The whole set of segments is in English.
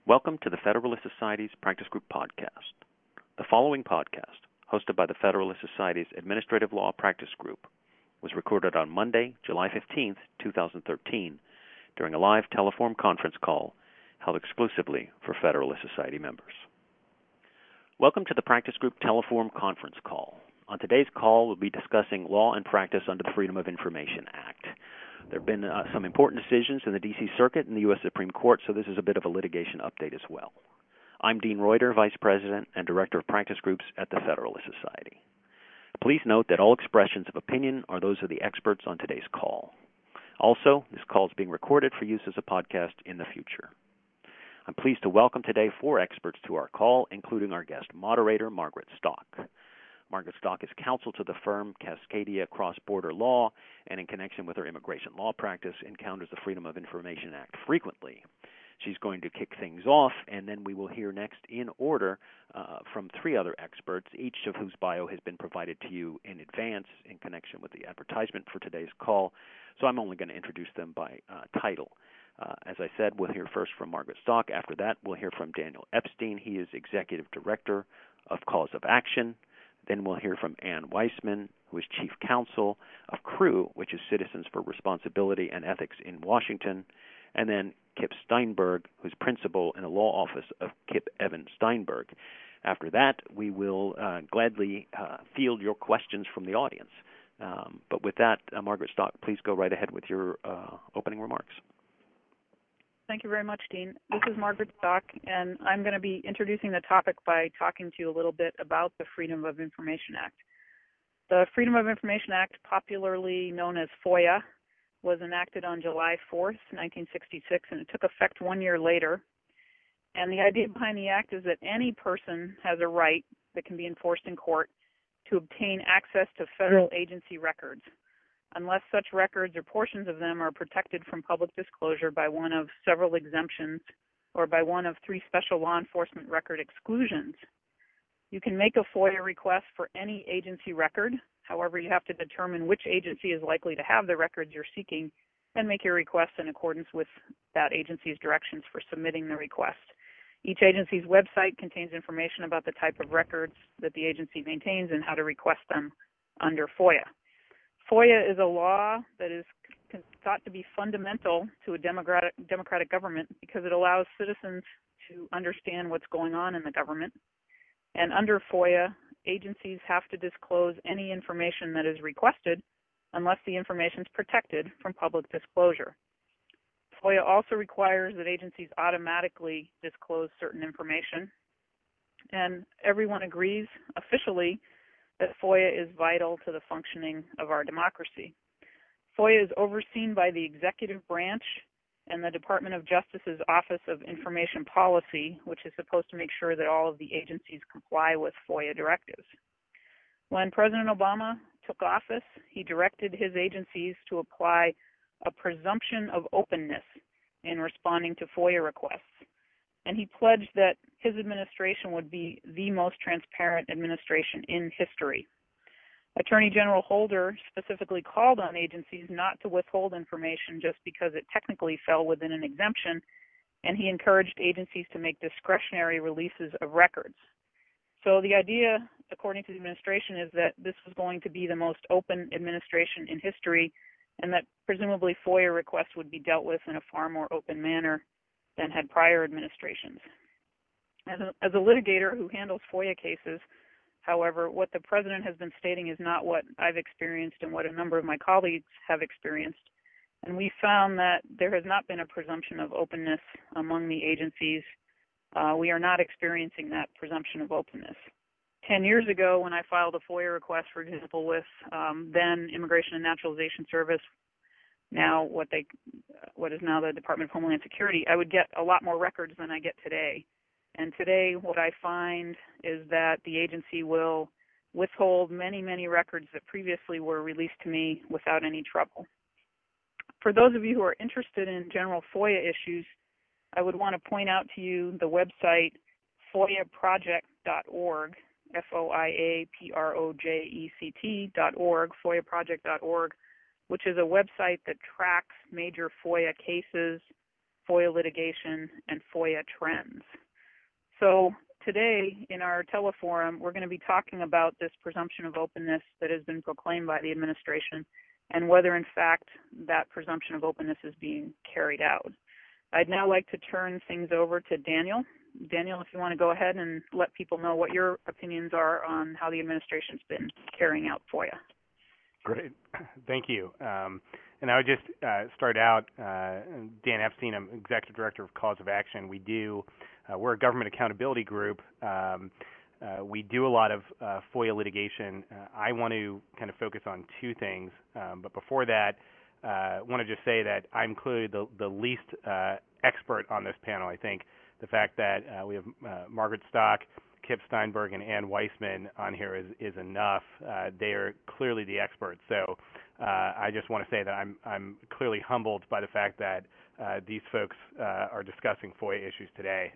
Welcome to the Federalist Society's Practice Group podcast. The following podcast, hosted by the Federalist Society's Administrative Law Practice Group, was recorded on Monday, July 15, 2013, during a live telephone conference call held exclusively for Federalist Society members. Welcome to the Practice Group telephone conference call. On today's call, we'll be discussing law and practice under the Freedom of Information Act. There have been some important decisions in the D.C. Circuit and the U.S. Supreme Court, so this is a bit of a litigation update as well. I'm Dean Reuter, Vice President and Director of Practice Groups at the Federalist Society. Please note that all expressions of opinion are those of the experts on today's call. Also, this call is being recorded for use as a podcast in the future. I'm pleased to welcome today 4 experts to our call, including our guest moderator, Margaret Stock. Margaret Stock is counsel to the firm Cascadia Cross-Border Law, and in connection with her immigration law practice, encounters the Freedom of Information Act frequently. She's going to kick things off, and then we will hear next in order from 3 other experts, each of whose bio has been provided to you in advance in connection with the advertisement for today's call, so I'm only going to introduce them by title. As I said, we'll hear first from Margaret Stock. After that, we'll hear from Daniel Epstein. He is Executive Director of Cause of Action. Then we'll hear from Ann Weissman, who is Chief Counsel of CREW, which is Citizens for Responsibility and Ethics in Washington, and then Kip Steinberg, who's Principal in the Law Office of Kip Evan Steinberg. After that, we will gladly field your questions from the audience. But with that, Margaret Stock, please go right ahead with your opening remarks. Thank you very much, Dean. This is Margaret Stock, and I'm going to be introducing the topic by talking to you a little bit about the Freedom of Information Act. The Freedom of Information Act, popularly known as FOIA, was enacted on July 4th, 1966, and it took effect 1 year later. And the idea behind the act is that any person has a right that can be enforced in court to obtain access to federal agency records, unless such records or portions of them are protected from public disclosure by one of several exemptions or by one of 3 special law enforcement record exclusions. You can make a FOIA request for any agency record. However, you have to determine which agency is likely to have the records you're seeking and make your request in accordance with that agency's directions for submitting the request. Each agency's website contains information about the type of records that the agency maintains and how to request them under FOIA. FOIA is a law that is thought to be fundamental to a democratic government because it allows citizens to understand what's going on in the government. And under FOIA, agencies have to disclose any information that is requested unless the information is protected from public disclosure. FOIA also requires that agencies automatically disclose certain information. And everyone agrees officially that FOIA is vital to the functioning of our democracy. FOIA is overseen by the executive branch and the Department of Justice's Office of Information Policy, which is supposed to make sure that all of the agencies comply with FOIA directives. When President Obama took office, he directed his agencies to apply a presumption of openness in responding to FOIA requests. And he pledged that his administration would be the most transparent administration in history. Attorney General Holder specifically called on agencies not to withhold information just because it technically fell within an exemption, and he encouraged agencies to make discretionary releases of records. So the idea, according to the administration, is that this was going to be the most open administration in history, and that presumably FOIA requests would be dealt with in a far more open manner than had prior administrations. As a litigator who handles FOIA cases, however, what the president has been stating is not what I've experienced and what a number of my colleagues have experienced. And we found that there has not been a presumption of openness among the agencies. We are not experiencing that presumption of openness. 10 years ago, when I filed a FOIA request, for example, with then Immigration and Naturalization Service, now what is now the Department of Homeland Security, I would get a lot more records than I get today. And today what I find is that the agency will withhold many, many records that previously were released to me without any trouble. For those of you who are interested in general FOIA issues, I would want to point out to you the website FOIAproject.org, FOIAproject.org, FOIAproject.org, which is a website that tracks major FOIA cases, FOIA litigation, and FOIA trends. So today in our teleforum, we're going to be talking about this presumption of openness that has been proclaimed by the administration and whether in fact that presumption of openness is being carried out. I'd now like to turn things over to Daniel. Daniel, if you want to go ahead and let people know what your opinions are on how the administration's been carrying out FOIA. Great. Thank you. And I would just start out, Dan Epstein, I'm Executive Director of Cause of Action. We're a government accountability group. We do a lot of FOIA litigation. I want to kind of focus on two things. But before that, I want to just say that I'm clearly the least expert on this panel. I think the fact that we have Margaret Stock, Kip Steinberg, and Ann Weissman on here is enough. They are clearly the experts. So I just want to say that I'm clearly humbled by the fact that these folks are discussing FOIA issues today,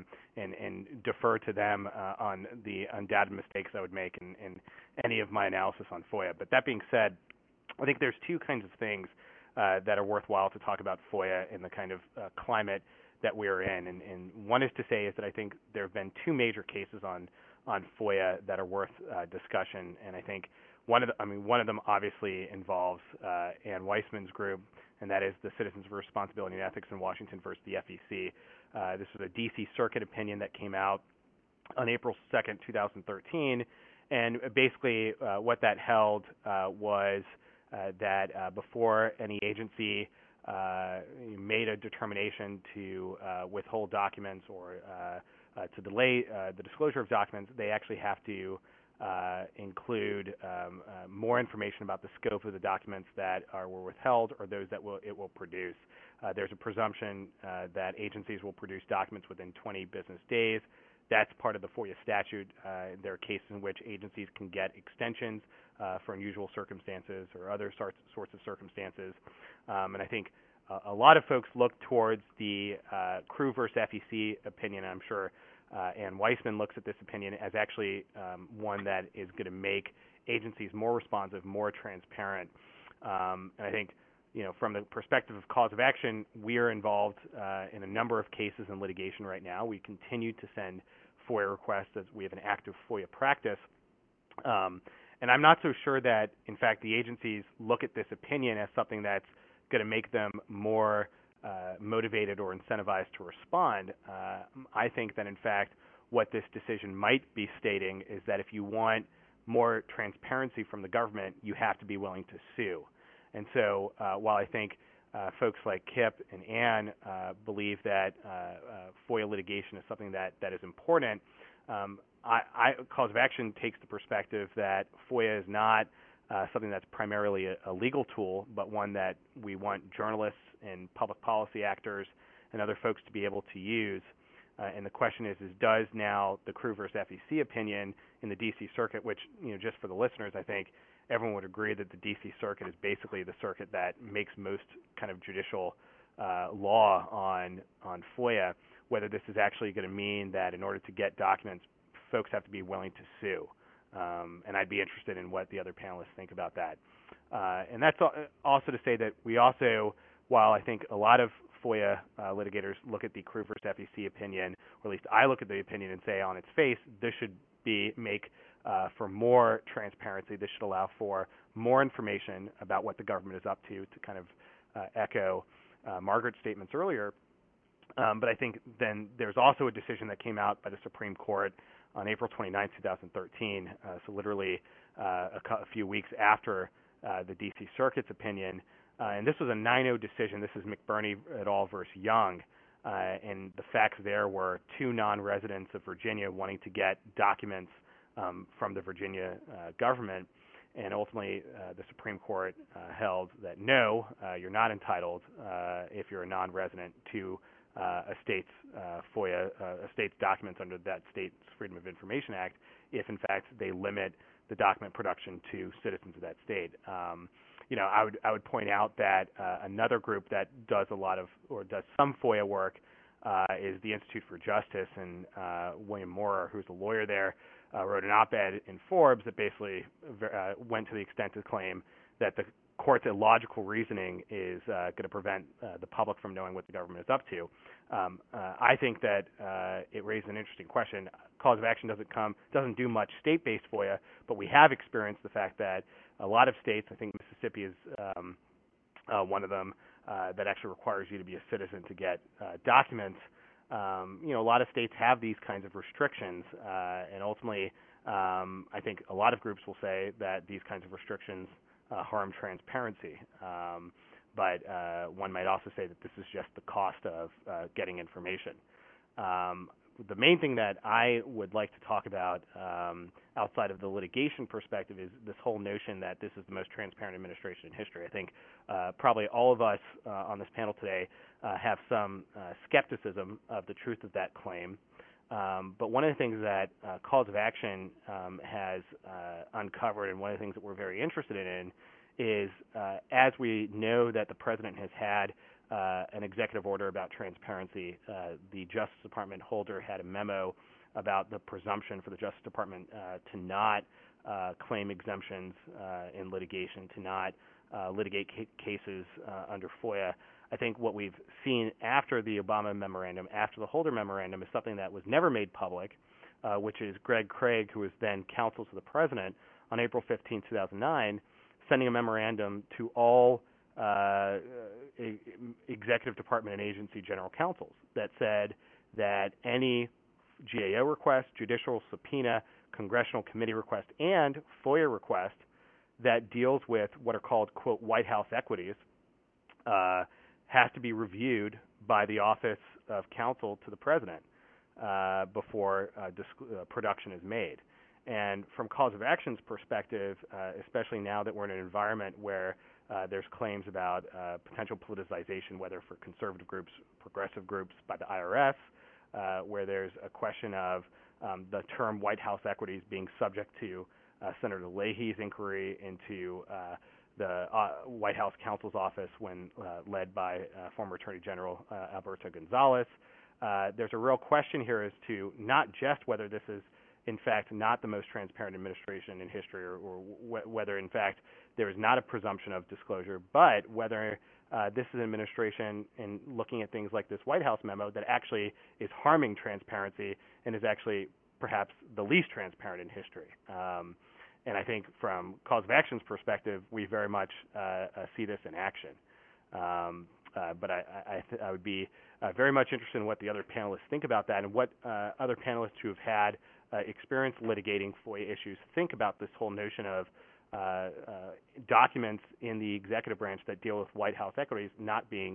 and defer to them on the undoubted mistakes I would make in any of my analysis on FOIA. But that being said, I think there's two kinds of things that are worthwhile to talk about FOIA in the kind of climate that we're in. And one is to say is that I think there have been two major cases on FOIA that are worth discussion. And I think one of them obviously involves Ann Weissman's group, and that is the Citizens for Responsibility and Ethics in Washington versus the FEC. This was a D.C. Circuit opinion that came out on April 2nd, 2013. And basically what that held was that before any agency made a determination to withhold documents or to delay the disclosure of documents, they actually have to include more information about the scope of the documents that were withheld or those that it will produce. There's a presumption that agencies will produce documents within 20 business days. That's part of the FOIA statute. There are cases in which agencies can get extensions for unusual circumstances or other sorts of circumstances. And I think a lot of folks look towards the Crew versus FEC opinion. I'm sure Ann Weissman looks at this opinion as actually one that is going to make agencies more responsive, more transparent. And I think, from the perspective of Cause of Action, we are involved in a number of cases in litigation right now. We continue to send FOIA requests as we have an active FOIA practice. And I'm not so sure that, in fact, the agencies look at this opinion as something that's going to make them more motivated or incentivized to respond. I think that, in fact, what this decision might be stating is that if you want more transparency from the government, you have to be willing to sue. And so while I think folks like Kip and Ann believe that FOIA litigation is something that is important, Cause of Action takes the perspective that FOIA is not something that's primarily a legal tool, but one that we want journalists and public policy actors and other folks to be able to use. And the question is does now the Crew versus FEC opinion in the D.C. Circuit, which, just for the listeners, I think everyone would agree that the D.C. Circuit is basically the circuit that makes most kind of judicial law on FOIA, whether this is actually going to mean that in order to get documents, folks have to be willing to sue. And I'd be interested in what the other panelists think about that. And that's also to say that we also, while I think a lot of FOIA litigators look at the Crew versus FEC opinion, or at least I look at the opinion and say on its face, this should make for more transparency. This should allow for more information about what the government is up to kind of echo Margaret's statements earlier. But I think then there's also a decision that came out by the Supreme Court on April 29, 2013, so literally a few weeks after the D.C. Circuit's opinion. And this was a 9-0 decision. This is McBurney et al. Versus Young. And the facts there were two non-residents of Virginia wanting to get documents from the Virginia government. And ultimately, the Supreme Court held that no, you're not entitled if you're a non-resident to a state's FOIA, a state's documents under that state's Freedom of Information Act, if in fact they limit the document production to citizens of that state. I would point out that another group that does does some FOIA work is the Institute for Justice, and William Moorer, who's a lawyer there, wrote an op-ed in Forbes that basically went to the extent to claim that the court's illogical reasoning is going to prevent the public from knowing what the government is up to. I think that it raised an interesting question. Cause of action doesn't do much state-based FOIA, but we have experienced the fact that a lot of states, I think Mississippi is one of them, that actually requires you to be a citizen to get documents. A lot of states have these kinds of restrictions, and ultimately, I think a lot of groups will say that these kinds of restrictions harm transparency. But one might also say that this is just the cost of getting information. The main thing that I would like to talk about outside of the litigation perspective is this whole notion that this is the most transparent administration in history. I think probably all of us on this panel today have some skepticism of the truth of that claim. But one of the things that Cause of Action has uncovered, and one of the things that we're very interested in, is as we know that the president has had an executive order about transparency, the Justice Department holder had a memo about the presumption for the Justice Department to not claim exemptions in litigation, to not litigate cases under FOIA. I think what we've seen after the Obama memorandum, after the Holder memorandum, is something that was never made public, which is Greg Craig, who was then counsel to the president, on April 15, 2009, sending a memorandum to all executive department and agency general counsels that said that any GAO request, judicial subpoena, congressional committee request, and FOIA request that deals with what are called, quote, White House equities has to be reviewed by the Office of Counsel to the President before production is made. And from Cause of Action's perspective, especially now that we're in an environment where there's claims about potential politicization, whether for conservative groups, progressive groups, by the IRS, where there's a question of the term White House equities being subject to Senator Leahy's inquiry into the White House counsel's office when led by former Attorney General Alberto Gonzales. There's a real question here as to not just whether this is in fact not the most transparent administration in history, or whether in fact there is not a presumption of disclosure, but whether this is an administration, in looking at things like this White House memo, that actually is harming transparency and is actually perhaps the least transparent in history. And I think from Cause of Action's perspective, we very much see this in action. But I would be very much interested in what the other panelists think about that, and what other panelists who have had experience litigating FOIA issues think about this whole notion of documents in the executive branch that deal with White House equities not being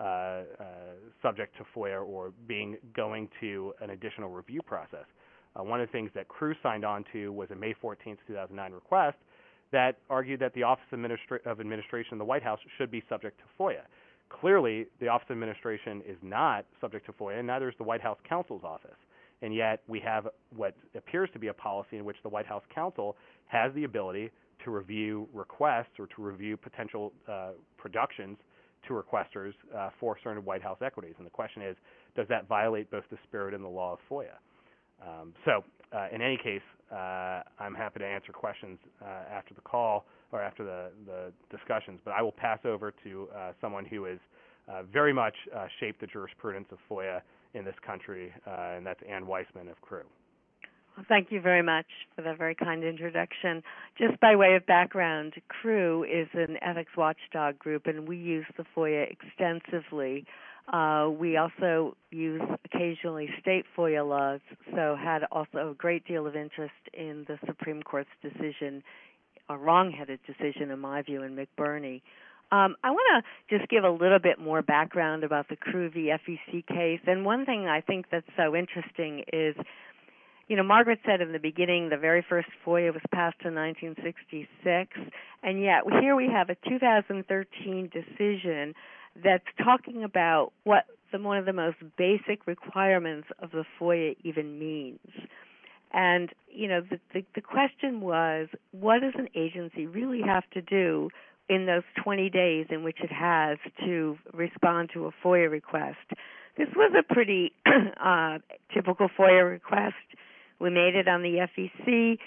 subject to FOIA or going to an additional review process. One of the things that Cruz signed on to was a May 14, 2009 request that argued that the Office of Administration in the White House should be subject to FOIA. Clearly, the Office of Administration is not subject to FOIA, and neither is the White House counsel's office. And yet we have what appears to be a policy in which the White House counsel has the ability to review requests or to review potential productions to requesters for certain White House equities. And the question is, does that violate both the spirit and the law of FOIA? So in any case, I'm happy to answer questions after the call or after the discussions, but I will pass over to someone who has very much shaped the jurisprudence of FOIA in this country, and that's Ann Weissman of CREW. Well, thank you very much for that very kind introduction. Just by way of background, CREW is an ethics watchdog group, and we use the FOIA extensively. We also use occasionally state FOIA laws, so had also a great deal of interest in the Supreme Court's decision, a wrong-headed decision in my view, in McBurney. I want to just give a little bit more background about the CREW v. FEC case, and one thing I think that's so interesting is, you know, Margaret said in the beginning the very first FOIA was passed in 1966, and yet here we have a 2013 decision that's talking about what one of the most basic requirements of the FOIA even means. And, you know, the question was, what does an agency really have to do in those 20 days in which it has to respond to a FOIA request? This was a pretty typical FOIA request. We made it on the FEC.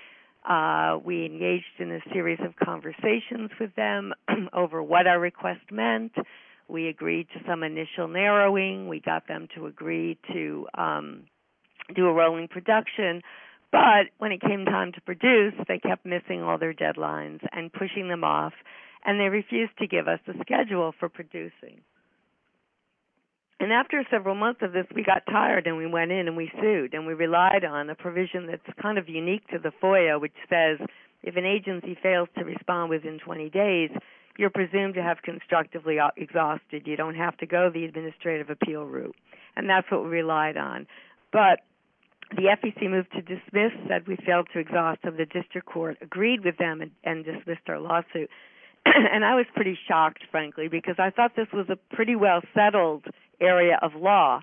We engaged in a series of conversations with them over what our request meant. We agreed to some initial narrowing. We got them to agree to do a rolling production. But when it came time to produce, they kept missing all their deadlines and pushing them off, and they refused to give us a schedule for producing. And after several months of this, we got tired and we went in and we sued, and we relied on a provision that's kind of unique to the FOIA, which says if an agency fails to respond within 20 days, you're presumed to have constructively exhausted. You don't have to go the administrative appeal route, and that's what we relied on. But the FEC moved to dismiss, said we failed to exhaust, and the district court agreed with them and dismissed our lawsuit. And I was pretty shocked, frankly, because I thought this was a pretty well settled area of law,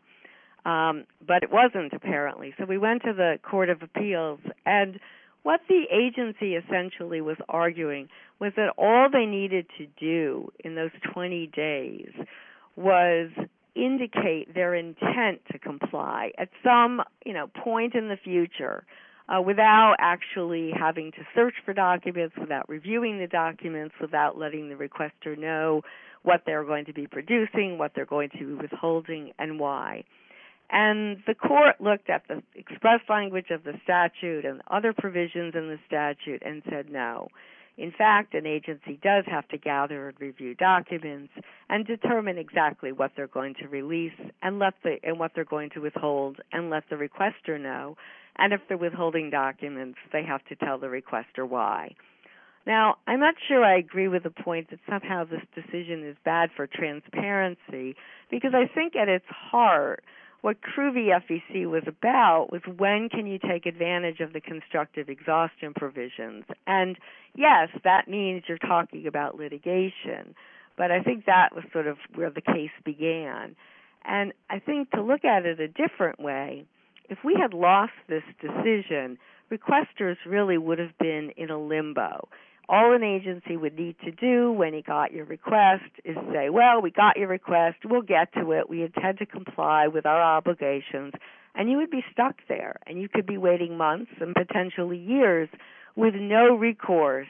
but it wasn't, apparently. So we went to the Court of Appeals, and what the agency essentially was arguing was that all they needed to do in those 20 days was indicate their intent to comply at some, point in the future, without actually having to search for documents, without reviewing the documents, without letting the requester know what they're going to be producing, what they're going to be withholding, and why. And the court looked at the express language of the statute and other provisions in the statute and said no. In fact, an agency does have to gather and review documents and determine exactly what they're going to release and what they're going to withhold, and let the requester know. And if they're withholding documents, they have to tell the requester why. Now, I'm not sure I agree with the point that somehow this decision is bad for transparency, because I think at its heart, what CREW v. FEC was about was when can you take advantage of the constructive exhaustion provisions. And yes, that means you're talking about litigation, but I think that was sort of where the case began. And I think to look at it a different way, if we had lost this decision, requesters really would have been in a limbo. All an agency would need to do when he got your request is say, well, we got your request, we'll get to it, we intend to comply with our obligations, and you would be stuck there, and you could be waiting months and potentially years with no recourse,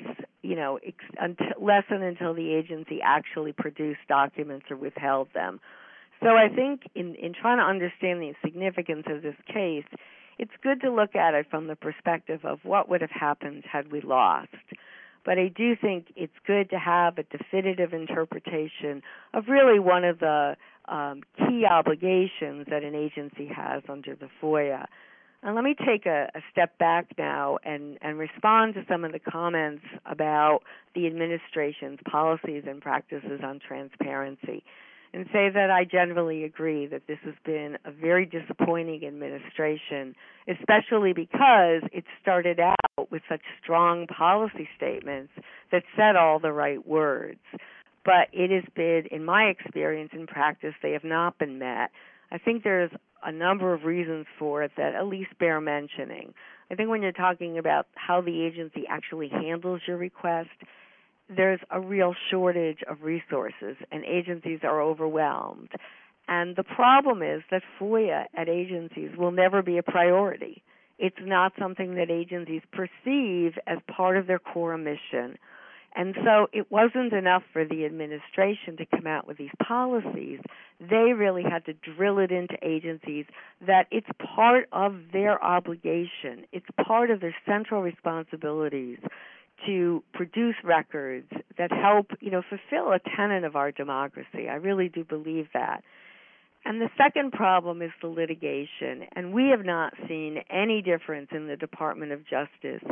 until the agency actually produced documents or withheld them. So I think in trying to understand the significance of this case, it's good to look at it from the perspective of what would have happened had we lost. But I do think it's good to have a definitive interpretation of really one of the key obligations that an agency has under the FOIA. And let me take a step back now and respond to some of the comments about the administration's policies and practices on transparency, and say that I generally agree that this has been a very disappointing administration, especially because it started out with such strong policy statements that said all the right words. But it has been, in my experience in practice, they have not been met. I think there's a number of reasons for it that at least bear mentioning. I think when you're talking about how the agency actually handles your request, there's a real shortage of resources, and agencies are overwhelmed. And the problem is that FOIA at agencies will never be a priority. It's not something that agencies perceive as part of their core mission. And so it wasn't enough for the administration to come out with these policies. They really had to drill it into agencies that it's part of their obligation. It's part of their central responsibilities to produce records that help, fulfill a tenet of our democracy. I really do believe that. And the second problem is the litigation. And we have not seen any difference in the Department of Justice,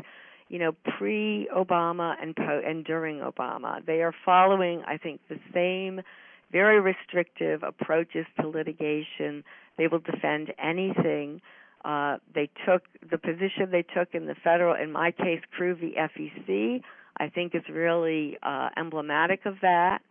pre-Obama and during Obama. They are following, I think, the same very restrictive approaches to litigation. They will defend anything. They took the position they took in the federal, in my case, CREW v. FEC, I think is really emblematic of that.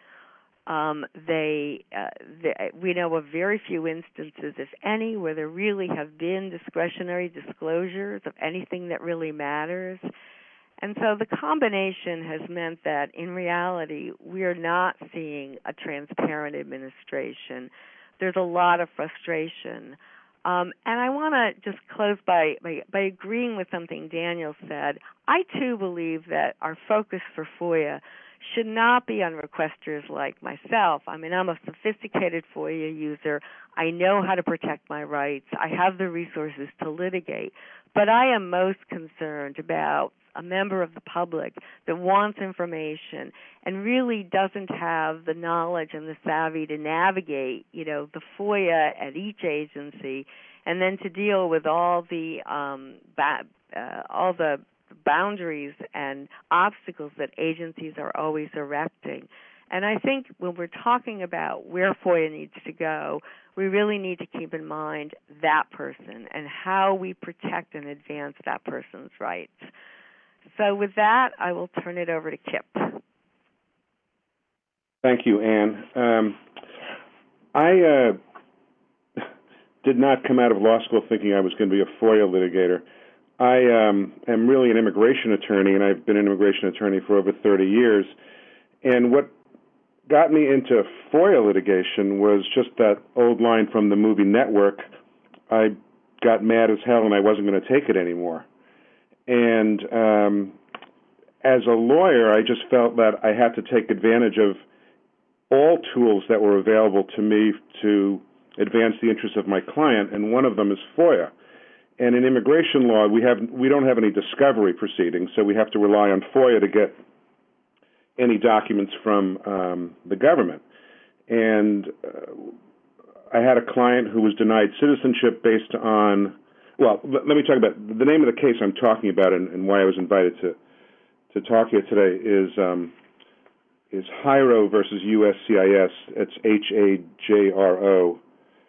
We know of very few instances, if any, where there really have been discretionary disclosures of anything that really matters. And so the combination has meant that, in reality, we are not seeing a transparent administration. There's a lot of frustration. And I want to just close by agreeing with something Daniel said. I, too, believe that our focus for FOIA should not be on requesters like myself. I mean, I'm a sophisticated FOIA user. I know how to protect my rights. I have the resources to litigate. But I am most concerned about a member of the public that wants information and really doesn't have the knowledge and the savvy to navigate, the FOIA at each agency, and then to deal with all the boundaries and obstacles that agencies are always erecting. And I think when we're talking about where FOIA needs to go, we really need to keep in mind that person and how we protect and advance that person's rights. So with that, I will turn it over to Kip. Thank you, Anne. I did not come out of law school thinking I was going to be a FOIA litigator. I am really an immigration attorney, and I've been an immigration attorney for over 30 years. And what got me into FOIA litigation was just that old line from the movie Network. I got mad as hell, and I wasn't going to take it anymore. And as a lawyer, I just felt that I had to take advantage of all tools that were available to me to advance the interests of my client, and one of them is FOIA. And in immigration law, we don't have any discovery proceedings, so we have to rely on FOIA to get any documents from the government. And I had a client who was denied citizenship based on, well, let me talk about the name of the case I'm talking about and why I was invited to talk here today is Hajro versus USCIS. It's Hajro,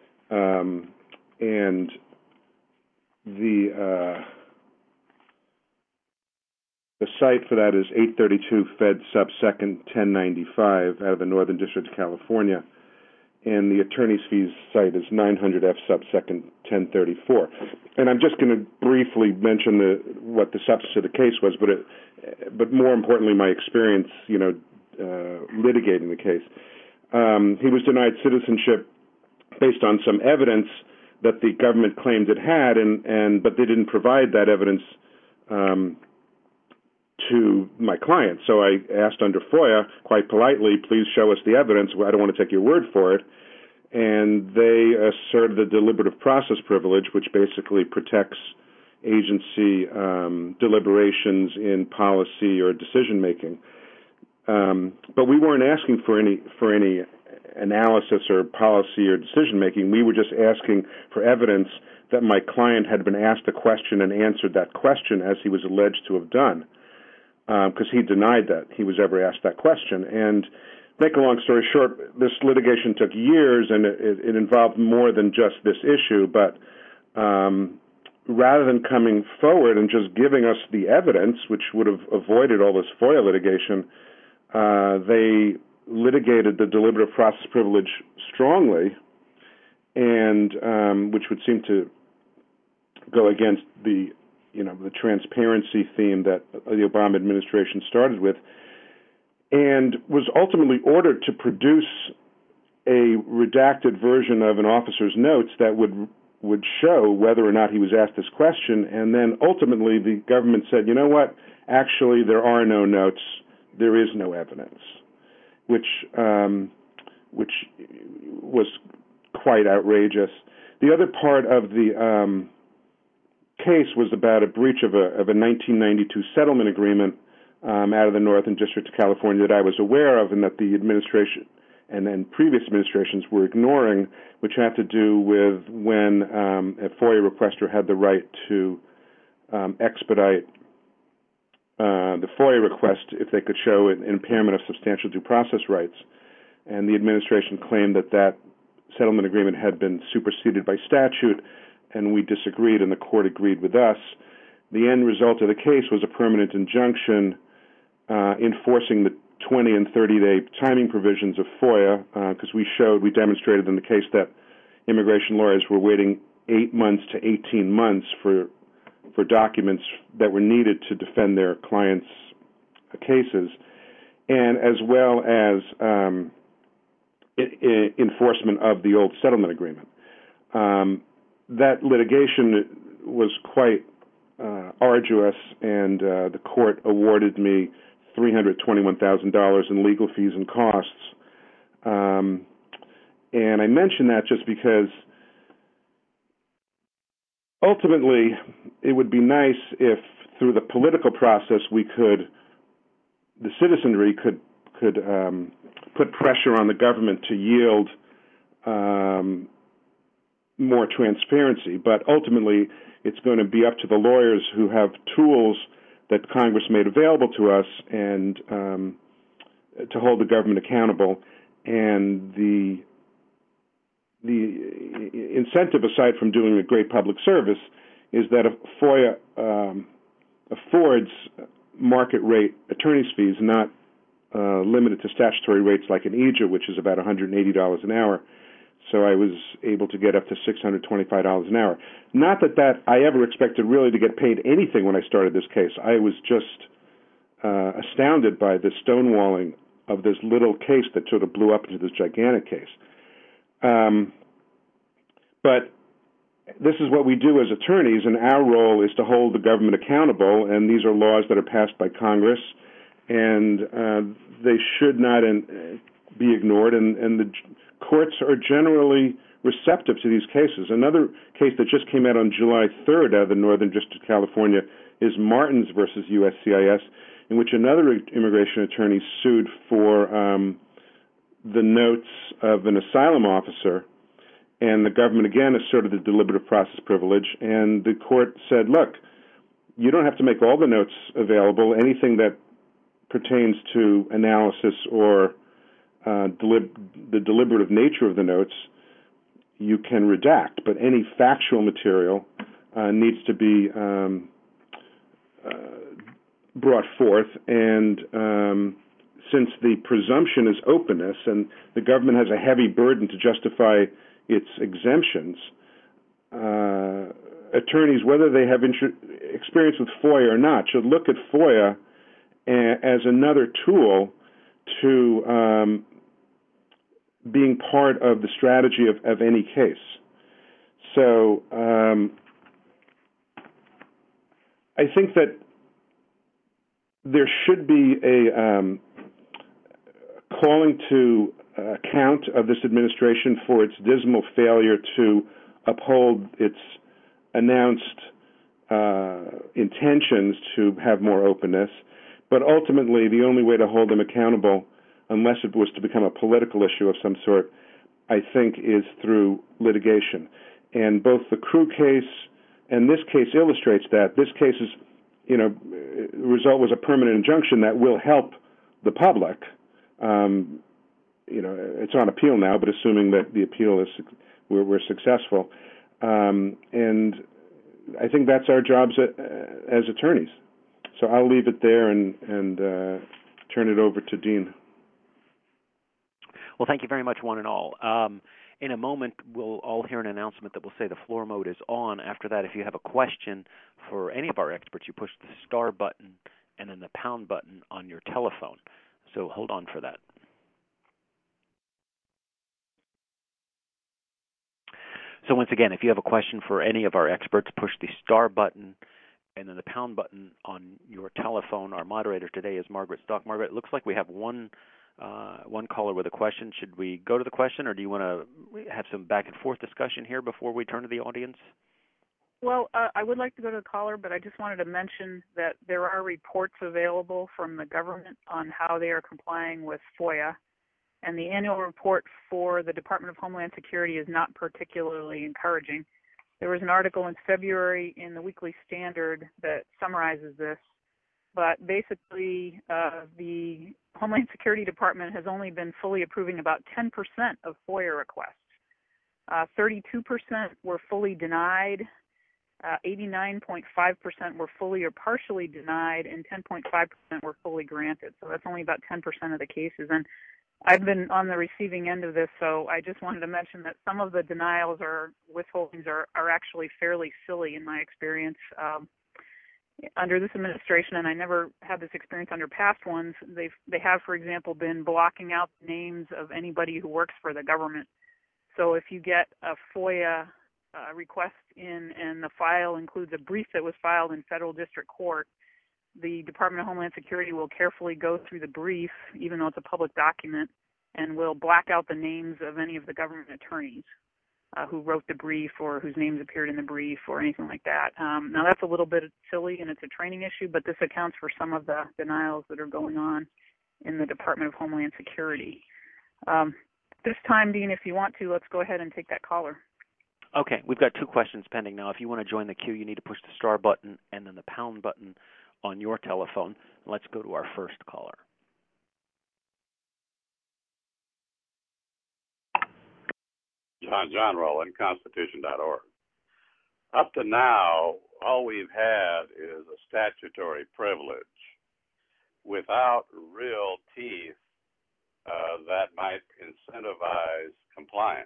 and the site for that is 832 Fed Sub 2nd 1095 out of the Northern District of California, and the attorney's fees site is 900 F Sub 2nd 1034. And I'm just going to briefly mention what the substance of the case was, but more importantly, my experience, litigating the case. He was denied citizenship based on some evidence that the government claimed it had, but they didn't provide that evidence to my client. So I asked under FOIA, quite politely, please show us the evidence. I don't want to take your word for it. And they asserted the deliberative process privilege, which basically protects agency deliberations in policy or decision making. But we weren't asking for any analysis or policy or decision making. We were just asking for evidence that my client had been asked a question and answered that question as he was alleged to have done, because he denied that he was ever asked that question. And make a long story short, this litigation took years, and it involved more than just this issue. But rather than coming forward and just giving us the evidence, which would have avoided all this FOIA litigation, they litigated the deliberative process privilege strongly, and which would seem to go against the transparency theme that the Obama administration started with, and was ultimately ordered to produce a redacted version of an officer's notes that would show whether or not he was asked this question. And then ultimately the government said, you know what, actually there are no notes, there is no evidence, which was quite outrageous. The other part of the case was about a breach of a 1992 settlement agreement out of the Northern District of California that I was aware of, and that the administration and then previous administrations were ignoring, which had to do with when a FOIA requester had the right to expedite the FOIA request if they could show an impairment of substantial due process rights. And the administration claimed that settlement agreement had been superseded by statute, and we disagreed, and the court agreed with us. The end result of the case was a permanent injunction enforcing the 20 and 30-day timing provisions of FOIA, because we demonstrated in the case that immigration lawyers were waiting 8 months to 18 months for documents that were needed to defend their clients' cases, and as well as enforcement of the old settlement agreement. that litigation was quite arduous, and the court awarded me $321,000 in legal fees and costs. And I mention that just because ultimately it would be nice if through the political process the citizenry could put pressure on the government to yield more transparency. But ultimately it's going to be up to the lawyers who have tools that Congress made available to us and to hold the government accountable. And the incentive, aside from doing a great public service, is that if FOIA affords market rate attorney's fees, not limited to statutory rates like in EJA, which is about $180 an hour. So I was able to get up to $625 an hour. Not that I ever expected really to get paid anything when I started this case. I was just astounded by the stonewalling of this little case that sort of blew up into this gigantic case. But this is what we do as attorneys, and our role is to hold the government accountable, and these are laws that are passed by Congress, and they should not be ignored, and the courts are generally receptive to these cases. Another case that just came out on July 3rd out of the Northern District of California is Martins versus USCIS, in which another immigration attorney sued for the notes of an asylum officer, and the government again asserted the deliberative process privilege, and the court said, look, you don't have to make all the notes available. Anything that pertains to analysis or the deliberative nature of the notes, you can redact, but any factual material needs to be brought forth. And since the presumption is openness and the government has a heavy burden to justify its exemptions, attorneys, whether they have experience with FOIA or not, should look at FOIA as another tool to being part of the strategy of any case. So I think that there should be a calling to account of this administration for its dismal failure to uphold its announced intentions to have more openness. But ultimately, the only way to hold them accountable, unless it was to become a political issue of some sort, I think is through litigation. And both the Crew case and this case illustrates that. This case is, the result was a permanent injunction that will help the public. It's on appeal now, but assuming that the appeal we're successful. And I think that's our jobs as attorneys. So I'll leave it there and turn it over to Dean. Well, thank you very much, one and all. In a moment, we'll all hear an announcement that will say the floor mode is on. After that, if you have a question for any of our experts, you push the star button and then the pound button on your telephone. So hold on for that. So once again, if you have a question for any of our experts, push the star button and then the pound button on your telephone. Our moderator today is Margaret Stock. Margaret, it looks like we have one caller with a question. Should we go to the question, or do you want to have some back and forth discussion here before we turn to the audience? Well, I would like to go to the caller, but I just wanted to mention that there are reports available from the government on how they are complying with FOIA, and the annual report for the Department of Homeland Security is not particularly encouraging. There was an article in February in the Weekly Standard that summarizes this, but basically the Homeland Security Department has only been fully approving about 10% of FOIA requests. 32% were fully denied, 89.5% were fully or partially denied, and 10.5% were fully granted. So that's only about 10% of the cases. And I've been on the receiving end of this, so I just wanted to mention that some of the denials or withholdings are actually fairly silly in my experience. Under this administration, and I never had this experience under past ones, they have, for example, been blocking out the names of anybody who works for the government. So if you get a FOIA request in and the file includes a brief that was filed in federal district court, the Department of Homeland Security will carefully go through the brief, even though it's a public document, and will black out the names of any of the government attorneys who wrote the brief or whose names appeared in the brief or anything like that. Now, that's a little bit silly and it's a training issue, but this accounts for some of the denials that are going on in the Department of Homeland Security. This time, Dean, if you want to, let's go ahead and take that caller. Okay, we've got 2 questions pending now. If you want to join the queue, you need to push the star button and then the pound button on your telephone. Let's go to our first caller. John Rowland, Constitution.org. Up to now, all we've had is a statutory privilege without real teeth that might incentivize compliance.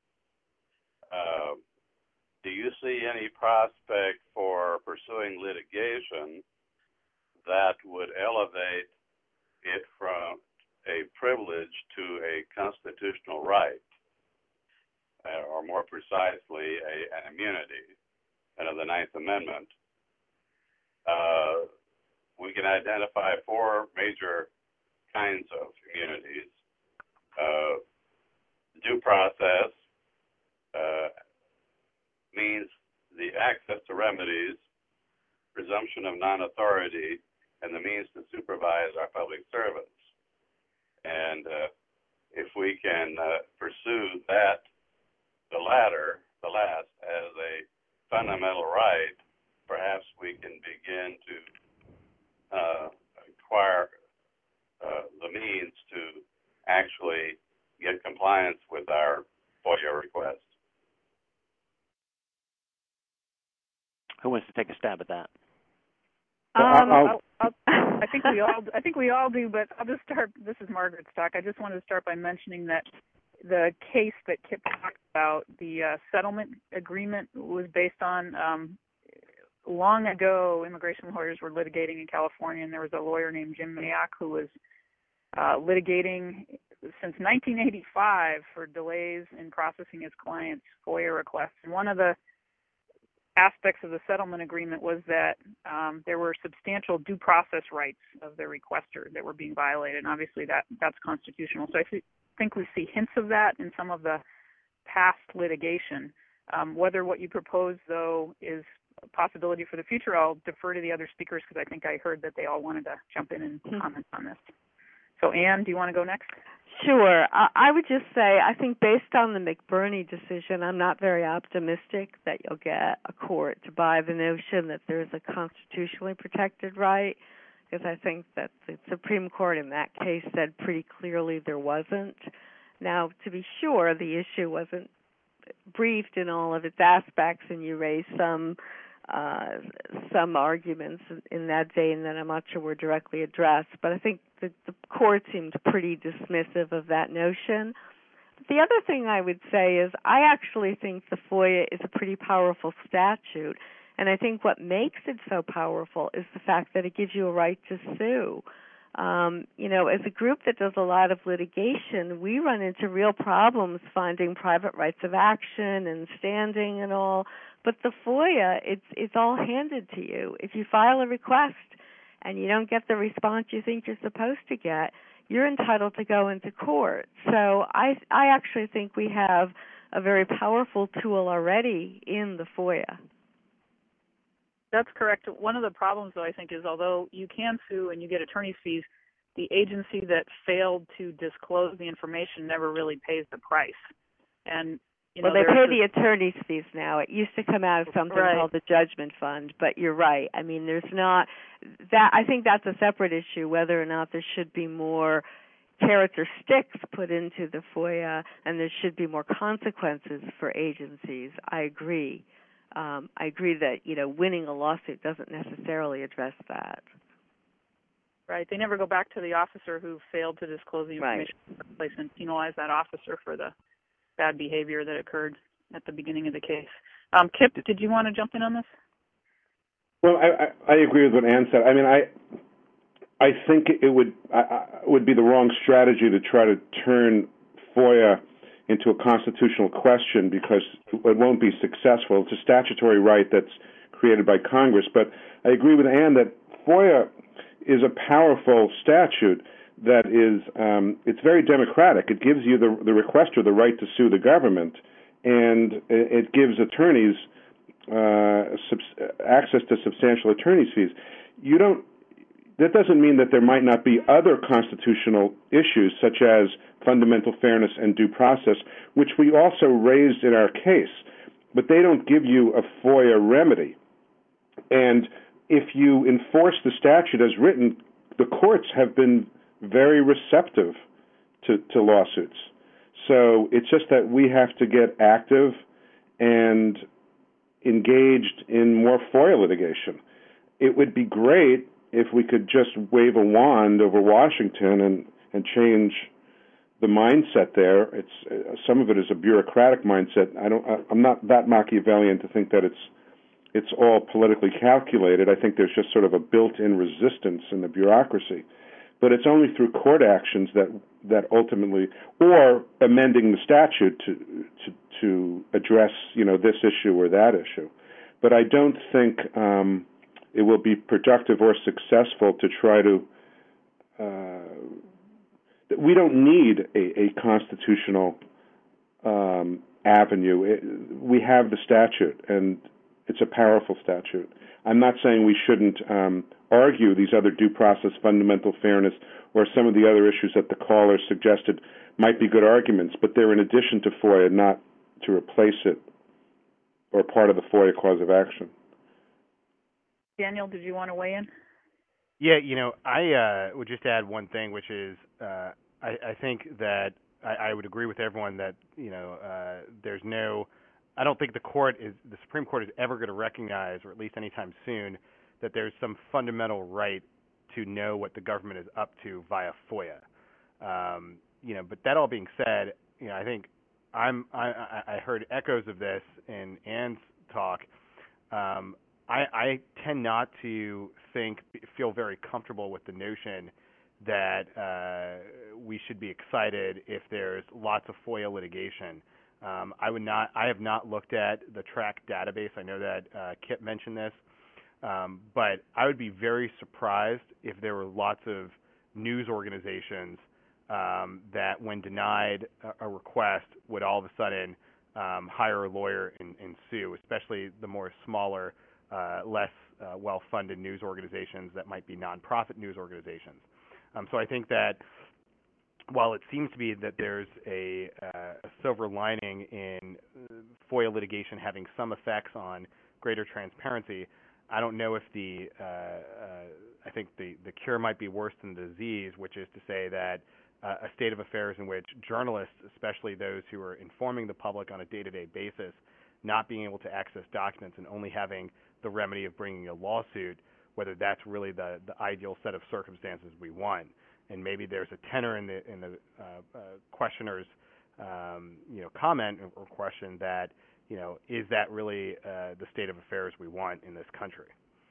Do you see any prospect for pursuing litigation that would elevate it from a privilege to a constitutional right, or more precisely, an immunity under the Ninth Amendment? We can identify 4 major kinds of immunities. Due process means the access to remedies, presumption of non-authority, and the means to supervise our public servants. And if we can pursue that, the last, as a fundamental right, perhaps we can begin to acquire the means to actually get compliance with our FOIA requests. Who wants to take a stab at that? I think we all do, but I'll just start. This is Margaret Stock. I just wanted to start by mentioning that the case that Kip talked about, the settlement agreement, was based on long ago. Immigration lawyers were litigating in California, and there was a lawyer named Jim Mayock who was litigating since 1985 for delays in processing his client's FOIA requests. And one of the aspects of the settlement agreement was that there were substantial due process rights of the requester that were being violated, and obviously that's constitutional. So I think we see hints of that in some of the past litigation. Whether what you propose, though, is a possibility for the future, I'll defer to the other speakers because I think I heard that they all wanted to jump in and comment on this. So, Anne, do you want to go next? Sure. I would just say I think based on the McBurney decision, I'm not very optimistic that you'll get a court to buy the notion that there's a constitutionally protected right, because I think that the Supreme Court in that case said pretty clearly there wasn't. Now, to be sure, the issue wasn't briefed in all of its aspects, and you raised some arguments in that vein that I'm not sure were directly addressed, but I think the court seemed pretty dismissive of that notion. The other thing I would say is I actually think the FOIA is a pretty powerful statute, and I think what makes it so powerful is the fact that it gives you a right to sue. As a group that does a lot of litigation, we run into real problems finding private rights of action and standing and all. But the FOIA, it's all handed to you. If you file a request and you don't get the response you think you're supposed to get, you're entitled to go into court. So I actually think we have a very powerful tool already in the FOIA. That's correct. One of the problems, though, I think, is although you can sue and you get attorney's fees, the agency that failed to disclose the information never really pays the price. And they pay the attorney's fees now. It used to come out of something called the judgment fund, but you're right. I mean, there's not that. I think that's a separate issue, whether or not there should be more carrots or sticks put into the FOIA, and there should be more consequences for agencies. I agree. I agree that winning a lawsuit doesn't necessarily address that. Right. They never go back to the officer who failed to disclose the information in the first place and penalize that officer for the bad behavior that occurred at the beginning of the case. Kip, did you want to jump in on this? Well, I agree with what Ann said. I mean, I think it would be the wrong strategy to try to turn FOIA into a constitutional question because it won't be successful. It's a statutory right that's created by Congress. But I agree with Ann that FOIA is a powerful statute that is, it's very democratic. It gives you, the requester, the right to sue the government, and it gives attorneys access to substantial attorney's fees. That doesn't mean that there might not be other constitutional issues, such as fundamental fairness and due process, which we also raised in our case, but they don't give you a FOIA remedy. And if you enforce the statute as written, the courts have been very receptive to lawsuits. So it's just that we have to get active and engaged in more FOIA litigation. It would be great if we could just wave a wand over Washington and change the mindset there. It's some of it is a bureaucratic mindset. I'm not that Machiavellian to think that it's all politically calculated. I think there's just sort of a built-in resistance in the bureaucracy. But it's only through court actions that ultimately, or amending the statute to address, this issue or that issue. But I don't think it will be productive or successful to try to. We don't need a constitutional avenue. We have the statute, and it's a powerful statute. I'm not saying we shouldn't argue these other due process, fundamental fairness, or some of the other issues that the caller suggested might be good arguments, but they're in addition to FOIA, not to replace it or part of the FOIA cause of action. Daniel, did you want to weigh in? Yeah, I would just add one thing, which is I think that I would agree with everyone that, I don't think the Supreme Court is ever going to recognize, or at least anytime soon, that there's some fundamental right to know what the government is up to via FOIA. But that all being said, I think I heard echoes of this in Ann's talk. I tend not to feel very comfortable with the notion that we should be excited if there's lots of FOIA litigation. I have not looked at the TRAC database. I know that Kip mentioned this, but I would be very surprised if there were lots of news organizations that, when denied a request, would all of a sudden hire a lawyer and sue, especially the more smaller, less well-funded news organizations that might be nonprofit news organizations. So I think that while it seems to be that there's a silver lining in FOIA litigation having some effects on greater transparency, I don't know if I think the cure might be worse than the disease, which is to say that a state of affairs in which journalists, especially those who are informing the public on a day-to-day basis, not being able to access documents and only having the remedy of bringing a lawsuit, whether that's really the ideal set of circumstances we want. And maybe there's a tenor in the questioner's comment or question that is that really the state of affairs we want in this country?